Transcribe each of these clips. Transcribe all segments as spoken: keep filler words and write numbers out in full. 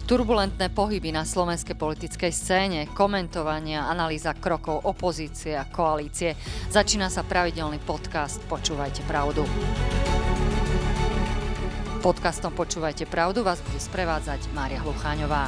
Turbulentné pohyby na slovenskej politickej scéne, komentovania, analýza krokov opozície a koalície. Začína sa pravidelný podcast Počúvajte pravdu. Podcastom Počúvajte pravdu vás bude sprevádzať Mária Hlucháňová.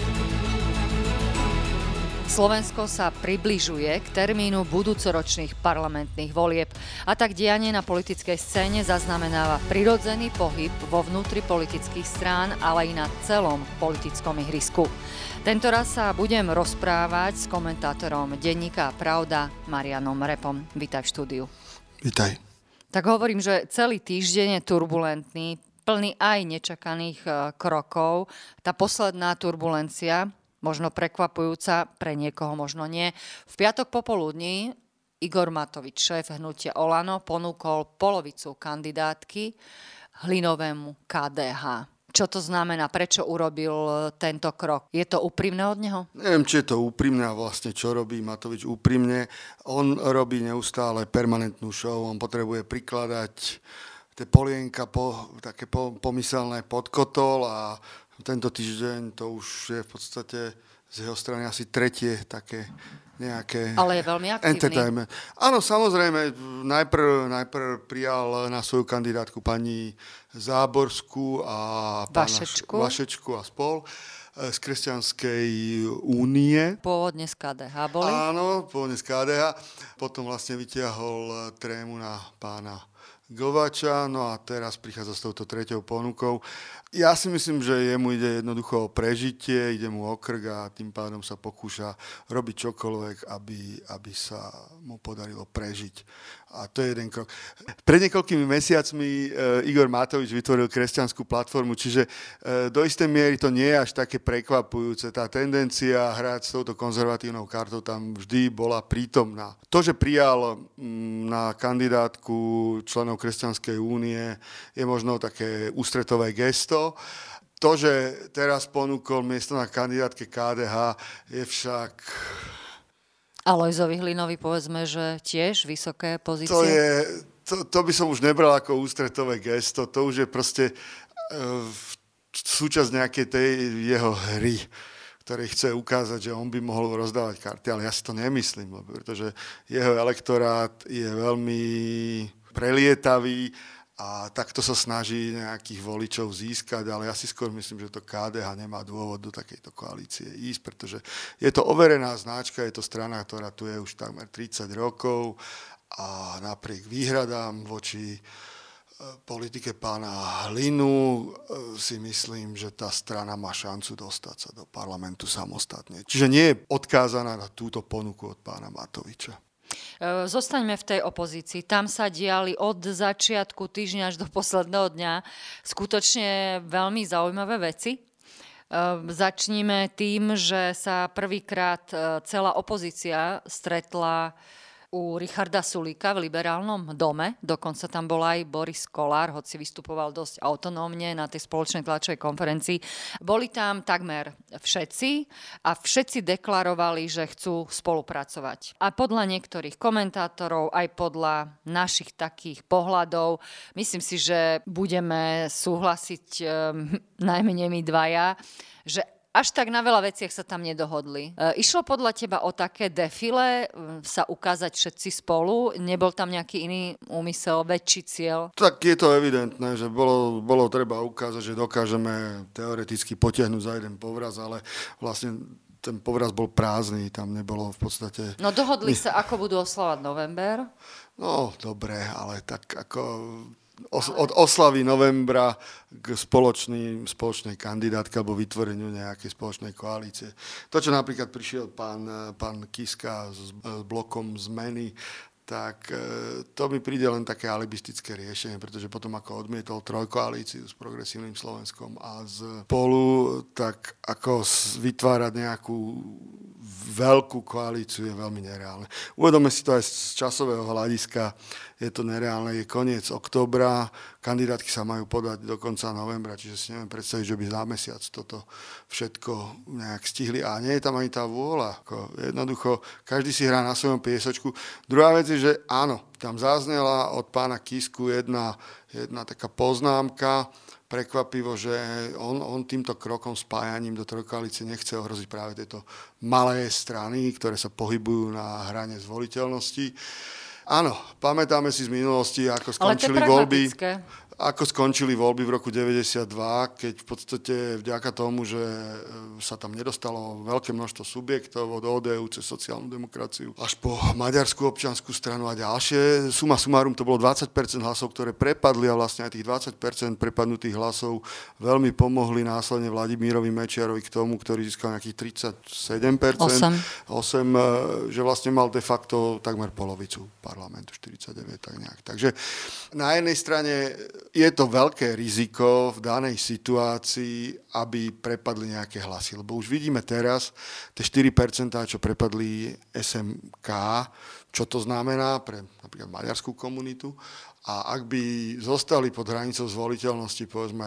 Slovensko sa približuje k termínu budúcoročných parlamentných volieb a tak dianie na politickej scéne zaznamenáva prirodzený pohyb vo vnútri politických strán, ale i na celom politickom ihrisku. Tentoraz sa budem rozprávať s komentátorom denníka Pravda Marianom Repom. Vítaj v štúdiu. Vítaj. Tak hovorím, že celý týždeň je turbulentný, plný aj nečakaných krokov. Tá posledná turbulencia, možno prekvapujúca, pre niekoho možno nie. V piatok popoludní Igor Matovič, šéf hnutia Olano, ponúkol polovicu kandidátky Hlinovému ká dé há. Čo to znamená? Prečo urobil tento krok? Je to úprimné od neho? Neviem, či je to úprimné a vlastne čo robí Matovič úprimne. On robí neustále permanentnú show, on potrebuje prikladať tie polienka po, také po, pomyselné pod kotol a tento týždeň to už je v podstate z jeho strany asi tretie také nejaké... Ale je veľmi aktívny. Áno, samozrejme, najprv, najprv prijal na svoju kandidátku pani Záborskú a Vašečku. pána Vašečku a spol z Kresťanskej únie. Pôvodne z ká dé há boli. Áno, pôvodne z ká dé há. Potom vlastne vytiahol trému na pána Govača, no a teraz prichádza s touto treťou ponukou. Ja si myslím, že jemu ide jednoducho o prežitie, ide mu o krk a tým pádom sa pokúša robiť čokoľvek, aby, aby sa mu podarilo prežiť. A to je jeden krok. Pred niekoľkými mesiacmi e, Igor Matovič vytvoril kresťanskú platformu, čiže e, do istej miery to nie je až také prekvapujúce. Tá tendencia hrať s touto konzervatívnou kartou tam vždy bola prítomná. To, že prijal m, na kandidátku členov Kresťanskej únie, je možno také ústretové gesto. To, že teraz ponúkol miesto na kandidátke ká dé há, je však... Alojzovi Hlinovi povedzme, že tiež vysoké pozície. To, je, to, to by som už nebral ako ústretové gesto, to už je proste uh, súčasť nejakej tej jeho hry, ktorej chce ukázať, že on by mohol rozdávať karty, ale ja si to nemyslím, pretože jeho elektorát je veľmi prelietavý a takto sa snaží nejakých voličov získať, ale ja si skôr myslím, že to ká dé há nemá dôvod do takejto koalície ísť, pretože je to overená značka, je to strana, ktorá tu je už takmer tridsať rokov a napriek výhradám voči politike pána Hlinu si myslím, že tá strana má šancu dostať sa do parlamentu samostatne. Čiže nie je odkázaná na túto ponuku od pána Matoviča. Zostaňme v tej opozícii. Tam sa diali od začiatku týždňa až do posledného dňa skutočne veľmi zaujímavé veci. Začníme tým, že sa prvýkrát celá opozícia stretla u Richarda Sulíka v Liberálnom dome. Dokonca tam bol aj Boris Kollár, hoci vystupoval dosť autonómne na tej spoločnej tlačovej konferencii. Boli tam takmer všetci a všetci deklarovali, že chcú spolupracovať. A podľa niektorých komentátorov, aj podľa našich takých pohľadov, myslím si, že budeme súhlasiť um, najmenej my dvaja, že až tak na veľa veciach sa tam nedohodli. E, išlo podľa teba o také defile, sa ukázať všetci spolu? Nebol tam nejaký iný úmysel, väčší cieľ? Tak je to evidentné, že bolo, bolo treba ukázať, že dokážeme teoreticky potiahnuť za jeden povraz, ale vlastne ten povraz bol prázdny, tam nebolo v podstate... No dohodli sa, ako budú oslavať november? No, dobre, ale tak ako... Os, od oslavy novembra k spoločný, spoločnej kandidátke alebo vytvoreniu nejakej spoločnej koalície. To, čo napríklad prišiel pán, pán Kiska s, s blokom zmeny, tak to mi príde len také alibistické riešenie, pretože potom ako odmietol trojkoalíciu s Progresívnym Slovenskom a z Spolu, tak ako vytvárať nejakú veľkú koalíciu je veľmi nereálne. Uvedome si to aj z časového hľadiska, je to nereálne, je koniec októbra, kandidátky sa majú podať do konca novembra, čiže si neviem predstaviť, že by za mesiac toto všetko nejak stihli a nie je tam ani tá vôľa. Jednoducho, každý si hrá na svojom piesočku. Druhá vec je, že áno, tam zaznela od pána Kisku jedna, jedna taká poznámka, prekvapivo, že on, on týmto krokom spájaním do trojkoalície nechce ohroziť práve tieto malé strany, ktoré sa pohybujú na hrane zvoliteľnosti. Áno, pamätáme si z minulosti, ako skončili voľby. Ako skončili voľby v roku deväťdesiatdva, keď v podstate vďaka tomu, že sa tam nedostalo veľké množstvo subjektov od ó dé ú cez sociálnu demokraciu až po maďarskú občiansku stranu a ďalšie. Suma sumárum to bolo dvadsať percent hlasov, ktoré prepadli a vlastne aj tých dvadsať percent prepadnutých hlasov veľmi pomohli následne Vladimírovi Mečiarovi k tomu, ktorý získal nejakých tridsaťsedem percent. osem. osem, že vlastne mal de facto takmer polovicu parlamentu, štyridsaťdeväť tak nejak. Takže na jednej strane je to veľké riziko v danej situácii, aby prepadli nejaké hlasy. Lebo už vidíme teraz tie štyri percentá, čo prepadli es em ká, čo to znamená pre napríklad maďarskú komunitu. A ak by zostali pod hranicou zvoliteľnosti, povedzme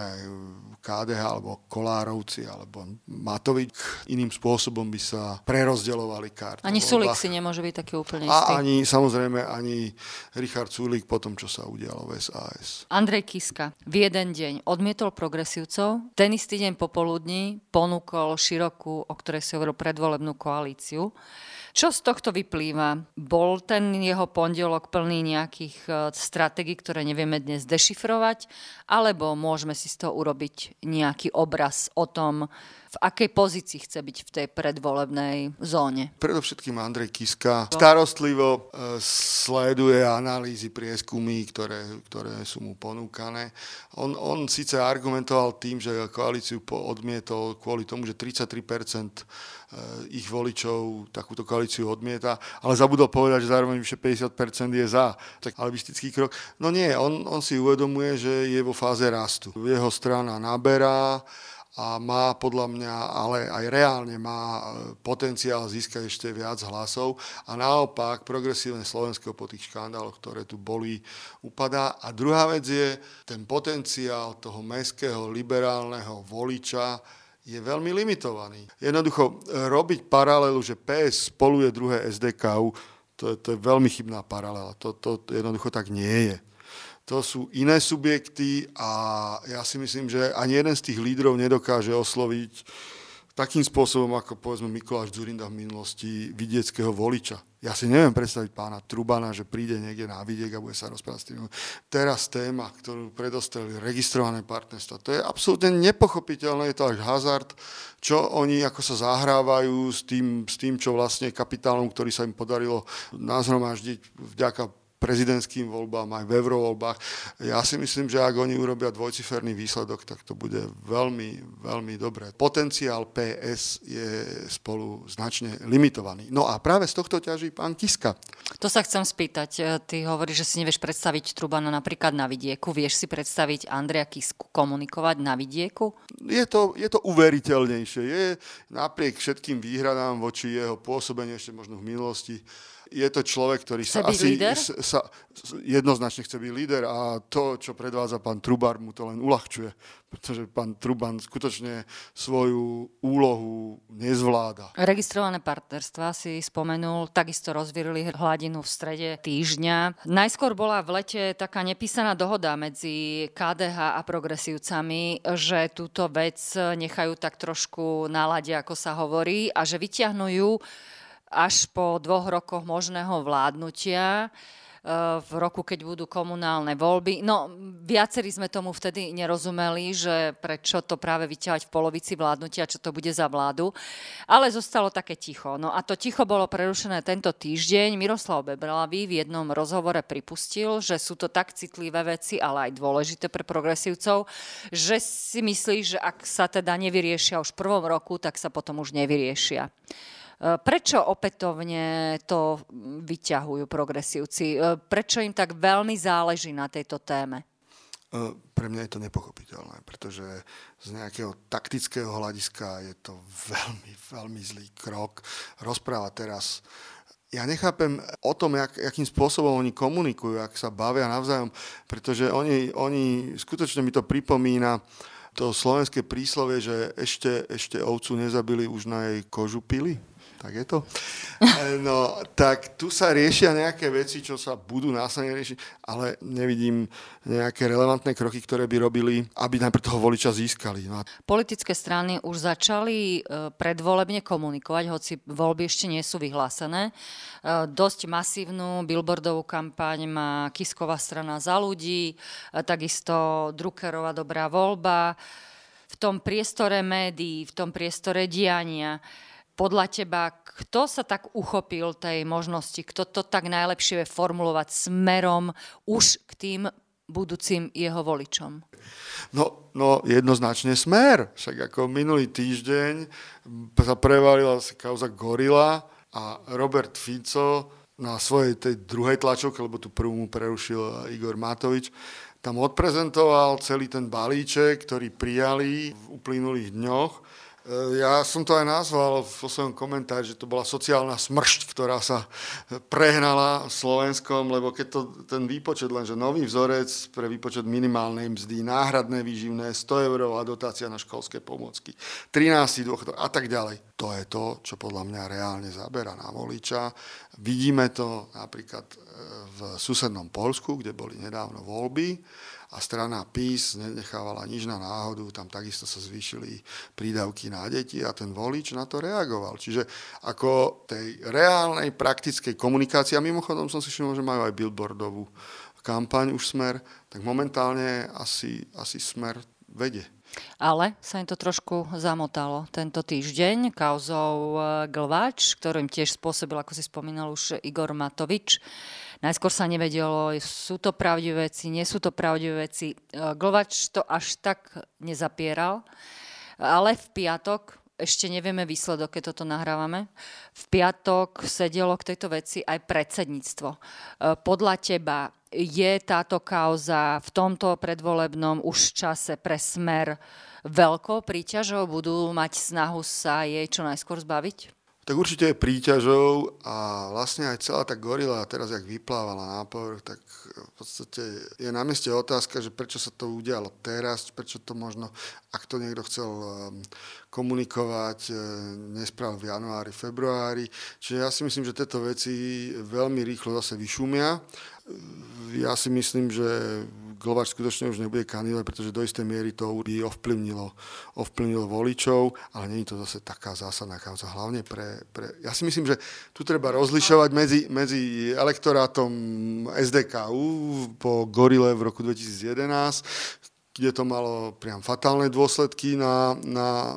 ká dé há alebo Kolárovci alebo Matovič, iným spôsobom by sa prerozdeľovali karty. Ani Sulík si nemôže byť taký úplne istý. A ani, samozrejme, ani Richard Sulík po tom, čo sa udialo v es a es. Andrej Kiska v jeden deň odmietol progresívcov, ten istý deň popoludní ponúkol širokú, o ktorej si hovoril, predvolebnú koalíciu. Čo z tohto vyplýva? Bol ten jeho pondelok plný nejakých stratégií, ktoré nevieme dnes dešifrovať, alebo môžeme si z toho urobiť nejaký obraz o tom, v akej pozícii chce byť v tej predvolebnej zóne? Predovšetkým Andrej Kiska starostlivo sleduje analýzy, prieskumy, ktoré, ktoré sú mu ponúkané. On, on síce argumentoval tým, že koalíciu odmietol kvôli tomu, že tridsaťtri percent ich voličov takúto koalíciu odmieta, ale zabudol povedať, že zároveň vyše päťdesiat percent je za. Tak alibistický krok. No nie, on, on si uvedomuje, že je vo fáze rastu. Jeho strana naberá a má podľa mňa, ale aj reálne má potenciál získať ešte viac hlasov a naopak progresívne Slovensko po tých škandáloch, ktoré tu boli, upadá. A druhá vec je, ten potenciál toho mestského liberálneho voliča je veľmi limitovaný. Jednoducho robiť paralelu, že pé es spoluje druhé es dé ká ú, to, to je veľmi chybná paralela. To, to jednoducho tak nie je. To sú iné subjekty a ja si myslím, že ani jeden z tých lídrov nedokáže osloviť takým spôsobom, ako povedzme Mikuláš Dzurinda v minulosti, vidieckého voliča. Ja si neviem predstaviť pána Trubana, že príde niekde na vidiek a bude sa rozprávať s tým. Teraz téma, ktorú predostreli, registrované partnerstva, to je absolútne nepochopiteľné, je to až hazard, čo oni ako sa zahrávajú s tým, s tým čo vlastne kapitálom, ktorý sa im podarilo nazhromaždiť vďaka prezidentským voľbám, aj v eurovoľbách. Ja si myslím, že ak oni urobia dvojciferný výsledok, tak to bude veľmi, veľmi dobré. Potenciál pé es je spolu značne limitovaný. No a práve z tohto ťaží pán Kiska. To sa chcem spýtať. Ty hovoríš, že si nevieš predstaviť Trubana napríklad na vidieku. Vieš si predstaviť Andreja Kisku komunikovať na vidieku? Je to, je to uveriteľnejšie. Je napriek všetkým výhradám voči jeho pôsobeniu ešte možno v minulosti, je to človek, ktorý chce sa asi sa, jednoznačne chce byť líder a to, čo predvádza pán Truban, mu to len uľahčuje, pretože pán Truban skutočne svoju úlohu nezvláda. Registrované partnerstvá si spomenul, takisto rozvírili hladinu v strede týždňa. Najskôr bola v lete taká nepísaná dohoda medzi ká dé há a progresívcami, že túto vec nechajú tak trošku na lade, ako sa hovorí, a že vyťahnú ju až po dvoch rokoch možného vládnutia, v roku, keď budú komunálne voľby. No, viacerí sme tomu vtedy nerozumeli, že prečo to práve vyťahovať v polovici vládnutia, čo to bude za vládu. Ale zostalo také ticho. No a to ticho bolo prerušené tento týždeň. Miroslav Beblavý v jednom rozhovore pripustil, že sú to tak citlivé veci, ale aj dôležité pre progresívcov, že si myslí, že ak sa teda nevyriešia už v prvom roku, tak sa potom už nevyriešia. Prečo opätovne to vyťahujú progresívci? Prečo im tak veľmi záleží na tejto téme? Pre mňa je to nepochopiteľné, pretože z nejakého taktického hľadiska je to veľmi, veľmi zlý krok. Rozpráva teraz. Ja nechápem o tom, jak, jakým spôsobom oni komunikujú, ak sa bavia navzájom, pretože oni, oni skutočne mi to pripomína to slovenské príslovie, že ešte, ešte ovcu nezabili, už na jej kožu pili. Tak je to. No, tak tu sa riešia nejaké veci, čo sa budú následne riešiť, ale nevidím nejaké relevantné kroky, ktoré by robili, aby najprv toho voliča získali. No. Politické strany už začali predvolebne komunikovať, hoci voľby ešte nie sú vyhlásené. Dosť masívnu billboardovú kampaň má Kisková strana Za ľudí, takisto Druckerova Dobrá voľba. V tom priestore médií, v tom priestore diania, podľa teba, kto sa tak uchopil tej možnosti, kto to tak najlepšie vie formulovať smerom už k tým budúcim jeho voličom? No, no jednoznačne Smer. Však ako minulý týždeň sa prevalila kauza Gorila a Robert Fico na svojej tej druhej tlačovke, lebo tú prvú mu prerušil Igor Matovič, tam odprezentoval celý ten balíček, ktorý prijali v uplynulých dňoch. Ja som to aj nazval vo svojom komentári, že to bola sociálna smršť, ktorá sa prehnala Slovenskom, lebo keď to, ten výpočet, lenže nový vzorec pre výpočet minimálnej mzdy, náhradné výživné, sto eurová dotácia na školské pomôcky, trinásty dôchodok a tak ďalej. To je to, čo podľa mňa reálne zabera na voliča. Vidíme to napríklad v susednom Poľsku, kde boli nedávno voľby, a strana PiS nenechávala nič na náhodu, tam takisto sa zvýšili prídavky na deti a ten volič na to reagoval. Čiže ako tej reálnej, praktickej komunikácii, a mimochodom som si všimol, že majú aj billboardovú kampaň už Smer, tak momentálne asi, asi Smer vedie. Ale sa im to trošku zamotalo tento týždeň kauzou Glvač, ktorým tiež spôsobil, ako si spomínal už Igor Matovič. Najskôr sa nevedelo, sú to pravdivé veci, nie sú to pravdivé veci. Glvač to až tak nezapieral, ale v piatok, ešte nevieme výsledok, keď toto nahrávame, v piatok sedelo k tejto veci aj predsedníctvo. Podľa teba je táto kauza v tomto predvolebnom už čase pre Smer veľkou príťažou? Budú mať snahu sa jej čo najskôr zbaviť? Tak určite je príťažou a vlastne aj celá tá Gorila teraz, jak vyplávala na povrch, tak v podstate je na mieste otázka, že prečo sa to udialo teraz, prečo to možno, ak to niekto chcel komunikovať, nespravil v januári, februári. Čiže ja si myslím, že tieto veci veľmi rýchlo zase vyšumia. Ja si myslím, že Glvač skutočne už nebude kandidovať, pretože do istej miery to by ovplyvnilo, ovplyvnilo voličov, ale nie je to zase taká zásadná kauza. Hlavne pre, pre... Ja si myslím, že tu treba rozlišovať medzi, medzi elektorátom es dé ká ú po Gorile v roku dvetisíc jedenásť, kde to malo priam fatálne dôsledky na, na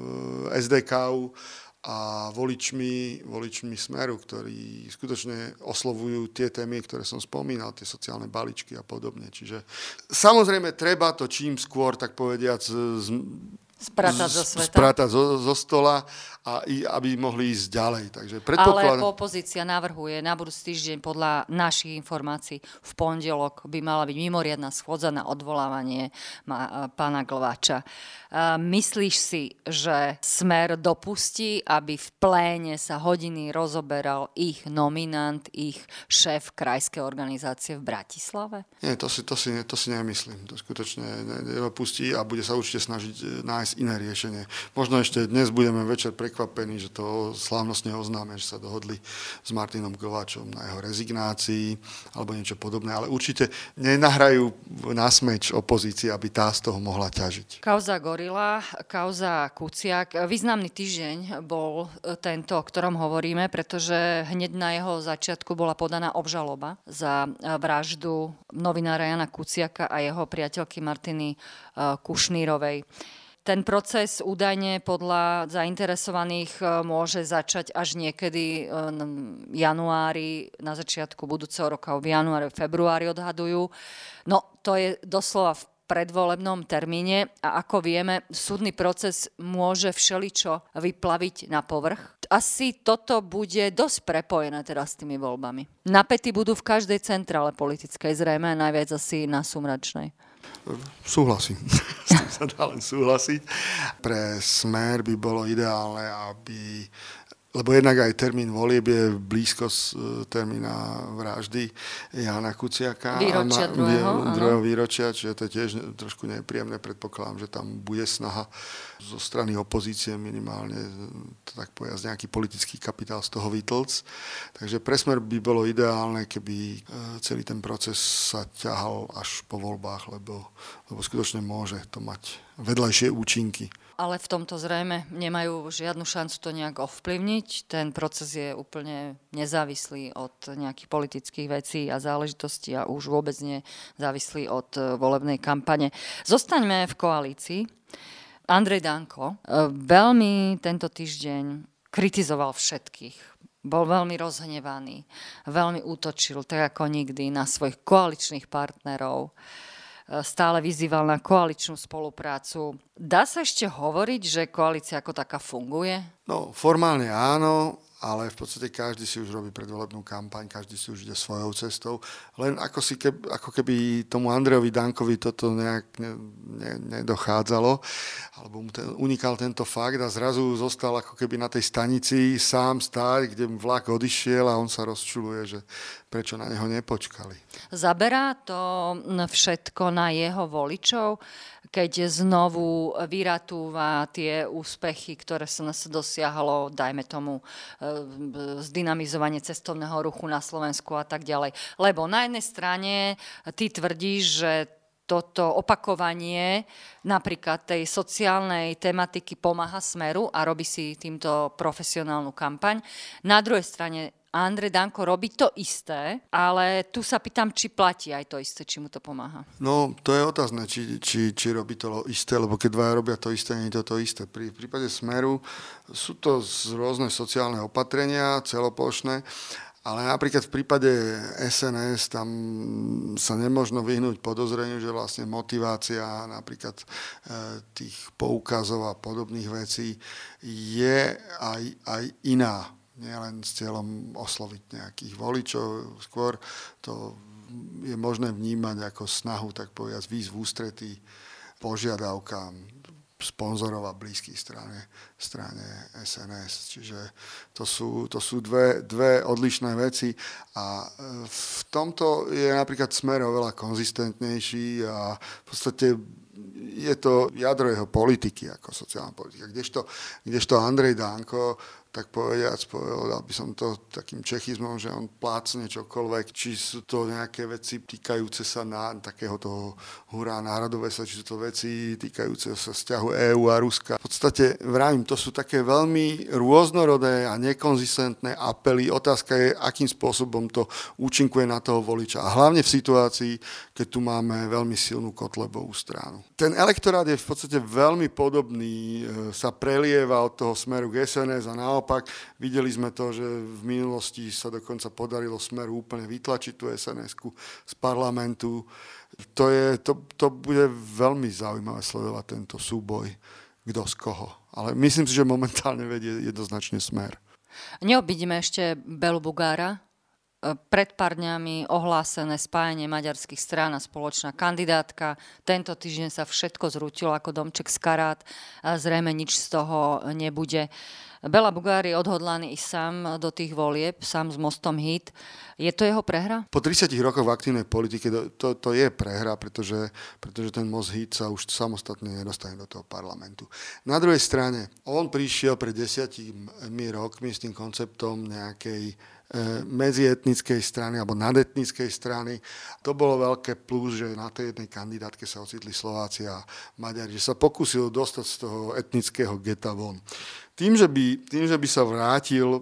es dé ká ú, a voličmi, voličmi Smeru, ktorí skutočne oslovujú tie témy, ktoré som spomínal, tie sociálne balíčky a podobne. Čiže samozrejme treba to čím skôr, tak povediac, z, Spratať zo sveta. Spratať zo, zo stola, a aby mohli ísť ďalej. Takže predpokladám... Ale opozícia navrhuje na budúci týždeň podľa našich informácií v pondelok by mala byť mimoriadna schôdza na odvolávanie pána Glvača. Myslíš si, že Smer dopustí, aby v pléne sa hodiny rozoberal ich nominant, ich šéf krajskej organizácie v Bratislave? Nie, to si, to si, to si nemyslím. To skutočne nedopustí a bude sa určite snažiť nájsť iné riešenie. Možno ešte dnes budeme večer prekvapení, že to slávnostne oznáme, že sa dohodli s Martinom Glvačom na jeho rezignácii alebo niečo podobné, ale určite nenahrajú na smeč opozícii, aby tá z toho mohla ťažiť. Kauza Gorila, kauza Kuciak. Významný týždeň bol tento, o ktorom hovoríme, pretože hneď na jeho začiatku bola podaná obžaloba za vraždu novinára Jana Kuciaka a jeho priateľky Martiny Kušnírovej. Ten proces údajne podľa zainteresovaných môže začať až niekedy v januári, na začiatku budúceho roka, v januári, v februári odhadujú. No to je doslova v predvolebnom termíne a ako vieme, súdny proces môže všeličo vyplaviť na povrch. Asi toto bude dosť prepojené teraz s tými voľbami. Napätí budú v každej centrále politickej, zrejme najviac asi na Sumračnej. Súhlasím. S tým sa dá len súhlasiť. Pre Smer by bolo ideálne, aby lebo jednak aj termín volieb je blízko z termína vraždy Jána Kuciaka. Výročia druhého. druhého výročia, čiže to je tiež trošku nepríjemné. Predpokladám, že tam bude snaha zo strany opozície minimálne, to tak povedať, nejaký politický kapitál z toho vytlc. Takže pre Smer by bolo ideálne, keby celý ten proces sa ťahal až po voľbách, lebo, lebo skutočne môže to mať vedľajšie účinky. Ale v tomto zrejme nemajú žiadnu šancu to nejak ovplyvniť. Ten proces je úplne nezávislý od nejakých politických vecí a záležitostí a už vôbec nezávislý od volebnej kampane. Zostaňme v koalícii. Andrej Danko veľmi tento týždeň kritizoval všetkých. Bol veľmi rozhnevaný, veľmi útočil, tak ako nikdy, na svojich koaličných partnerov. Stále vyzýval na koaličnú spoluprácu. Dá sa ešte hovoriť, že koalícia ako taká funguje? No, formálne áno, ale v podstate každý si už robí predvolebnú kampaň, každý si už ide svojou cestou. Len ako, si keb, ako keby tomu Andrejovi Dankovi toto nejak ne, ne, nedochádzalo, alebo mu ten, unikal tento fakt a zrazu zostal ako keby na tej stanici sám stáť, kde vlak odišiel a on sa rozčuluje, že prečo na neho nepočkali. Zaberá to všetko na jeho voličov, keď znovu vyratúva tie úspechy, ktoré sa nás dosiahlo, dajme tomu, zdynamizovanie cestovného ruchu na Slovensku a tak ďalej. Lebo na jednej strane ty tvrdíš, že toto opakovanie napríklad tej sociálnej tematiky pomáha Smeru a robí si týmto profesionálnu kampaň. Na druhej strane Andrej Danko robí to isté, ale tu sa pýtam, či platí aj to isté, či mu to pomáha. No, to je otázne, či, či, či robí to isté, lebo keď dvaja robia to isté, nie je to to isté. Pri v prípade Smeru sú to rôzne sociálne opatrenia, celoplošné, ale napríklad v prípade es en es tam sa nemožno vyhnúť podozreniu, že vlastne motivácia napríklad tých poukazov a podobných vecí je aj, aj iná. Nie len s cieľom osloviť nejakých voličov, skôr to je možné vnímať ako snahu, tak povedať, výjsť v ústretí požiadavkám sponzorov a blízkych strane, strane es en es. Čiže to sú, to sú dve, dve odlišné veci a v tomto je napríklad Smer oveľa konzistentnejší a v podstate je to jadro jeho politiky ako sociálna politika. Kdežto, kdežto Andrej Danko, tak povediac, povedal by som to takým čechizmom, že on plácne čokoľvek, či sú to nejaké veci týkajúce sa na takého toho hurá národovesa, či sú to veci týkajúce sa vzťahu EÚ a Ruska. V podstate, vravím, to sú také veľmi rôznorodé a nekonzistentné apely. Otázka je, akým spôsobom to účinkuje na toho voliča. A hlavne v situácii, keď tu máme veľmi silnú Kotlebovú stranu. Ten elektorát je v podstate veľmi podobný, sa prelieva od toho Smeru k es en es a naopak. Naopak, videli sme to, že v minulosti sa dokonca podarilo Smeru úplne vytlačiť tú es en esku z parlamentu. To, je, to, to bude veľmi zaujímavé sledovať tento súboj, kto z koho. Ale myslím si, že momentálne vedie jednoznačne Smer. Neobidíme ešte Belu Bugára. Pred pár dňami ohlásené spájanie maďarských strán a spoločná kandidátka. Tento týždeň sa všetko zrútilo ako domček z karát a zrejme nič z toho nebude. Bela Bugár je odhodlaný ísť sám do tých volieb, sám s mostom hit. Je to jeho prehra? Po tridsiatich rokoch v aktívnej politike to, to, to je prehra, pretože, pretože ten most hit sa už samostatne nedostane do toho parlamentu. Na druhej strane, on prišiel pred desiatimi rokmi s tým konceptom nejakej medzietnickej strany alebo nadetnickej strany. To bolo veľké plus, že na tej jednej kandidátke sa ocitli Slováci a Maďari, že sa pokúsil dostať z toho etnického geta von. Tým, že by, tým, že by sa vrátil e,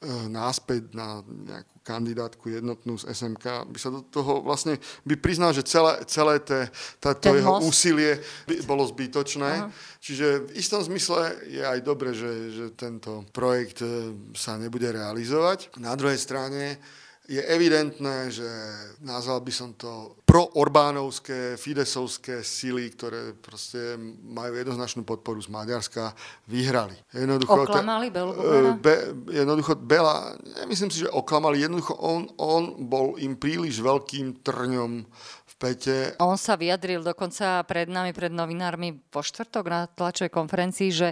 náspäť na nejakú kandidátku jednotnú z es em ká, by sa do toho vlastne by priznal, že celé, celé te, tá, to jeho most. úsilie by bolo zbytočné. Aha. Čiže v istom zmysle je aj dobre, že, že tento projekt sa nebude realizovať. Na druhej strane je evidentné, že nazval by som to pro-orbánovské, fidesovské sily, ktoré proste majú jednoznačnú podporu z Maďarska, vyhrali. Jednoducho, oklamali Belu Bugára? Be, jednoducho Bela, nemyslím si, že oklamali, jednoducho on, on bol im príliš veľkým trňom v pete. On sa vyjadril dokonca pred nami, pred novinármi vo štvrtok na tlačovej konferencii, že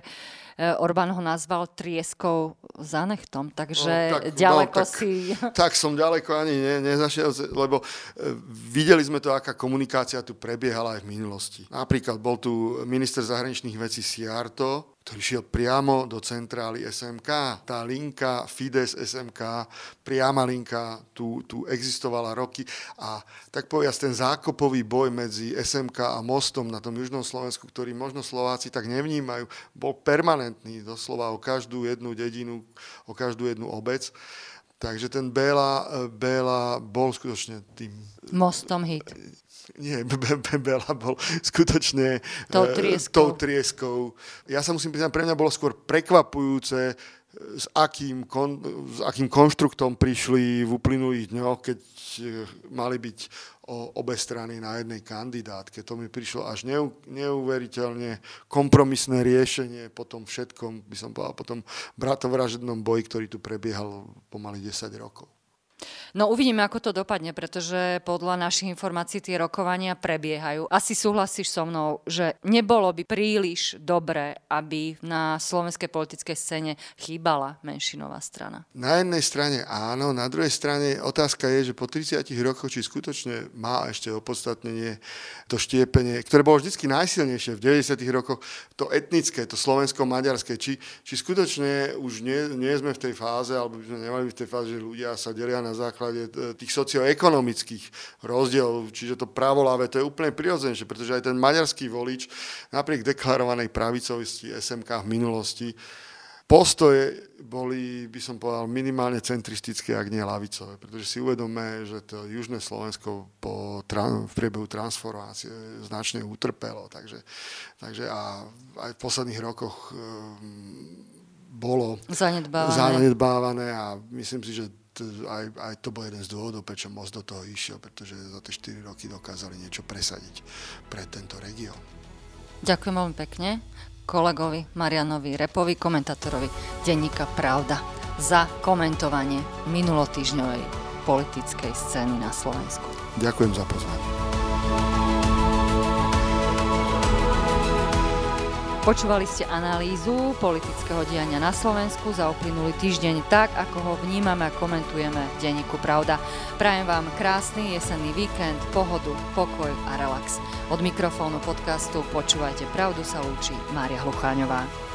Orbán ho nazval trieskou za nechtom, takže no, tak, ďaleko no, tak, si... Tak som ďaleko ani ne, nezašiel, lebo videli sme to, aká komunikácia tu prebiehala aj v minulosti. Napríklad bol tu minister zahraničných vecí Siarto, ktorý šiel priamo do centrály es em ká. Tá linka Fides es em ká, priama linka, tu, tu existovala roky a tak povedať, ten zákopový boj medzi es em ká a Mostom na tom južnom Slovensku, ktorý možno Slováci tak nevnímajú, bol permanentný, doslova o každú jednu dedinu, o každú jednu obec. Takže ten Béla, Béla bol skutočne tým... Mostom hit. Nie, Béla bol skutočne tou trieskou. tou trieskou. Ja sa musím priznať, pre mňa bolo skôr prekvapujúce, s akým, kon, s akým konštruktom prišli v uplynulých dňoch, keď mali byť o obe strany na jednej kandidátke. To mi prišlo až neu, neuveriteľne kompromisné riešenie po tom všetkom, by som povedal, po tom bratovražednom boji, ktorý tu prebiehal pomaly desať rokov. No uvidíme, ako to dopadne, pretože podľa našich informácií tie rokovania prebiehajú. Asi súhlasíš so mnou, že nebolo by príliš dobré, aby na slovenskej politickej scéne chýbala menšinová strana. Na jednej strane áno, na druhej strane otázka je, že po tridsiatich rokoch, či skutočne má ešte opodstatnenie to štiepenie, ktoré bolo vždycky najsilnejšie v deväťdesiatych rokoch, to etnické, to slovensko-maďarské, či, či skutočne už nie, nie sme v tej fáze, alebo by sme nemali v tej fáze, že ľudia sa delia na základe tých socioekonomických rozdielov, čiže to pravoľavé, to je úplne prirodzenejšie, pretože aj ten maďarský volič, napriek deklarovanej pravicovosti es em ká v minulosti, postoje boli, by som povedal, minimálne centristické, ak nie ľavicové, pretože si uvedome, že to južné Slovensko po, v priebehu transformácie značne utrpelo, takže, takže a aj v posledných rokoch um, bolo zanedbávané. zanedbávané a myslím si, že Aj, aj to bol jeden z dôvodov, prečo Most do toho išiel, pretože za tie štyri roky dokázali niečo presadiť pre tento región. Ďakujem veľmi pekne kolegovi Marianovi Repovi, komentátorovi denníka Pravda, za komentovanie minulotýždňovej politickej scény na Slovensku. Ďakujem za pozvanie. Počúvali ste analýzu politického diania na Slovensku za uplynulý týždeň tak, ako ho vnímame a komentujeme v denníku Pravda. Prajem vám krásny jesenný víkend, pohodu, pokoj a relax. Od mikrofónu podcastu Počúvajte pravdu sa lúči Mária Hlucháňová.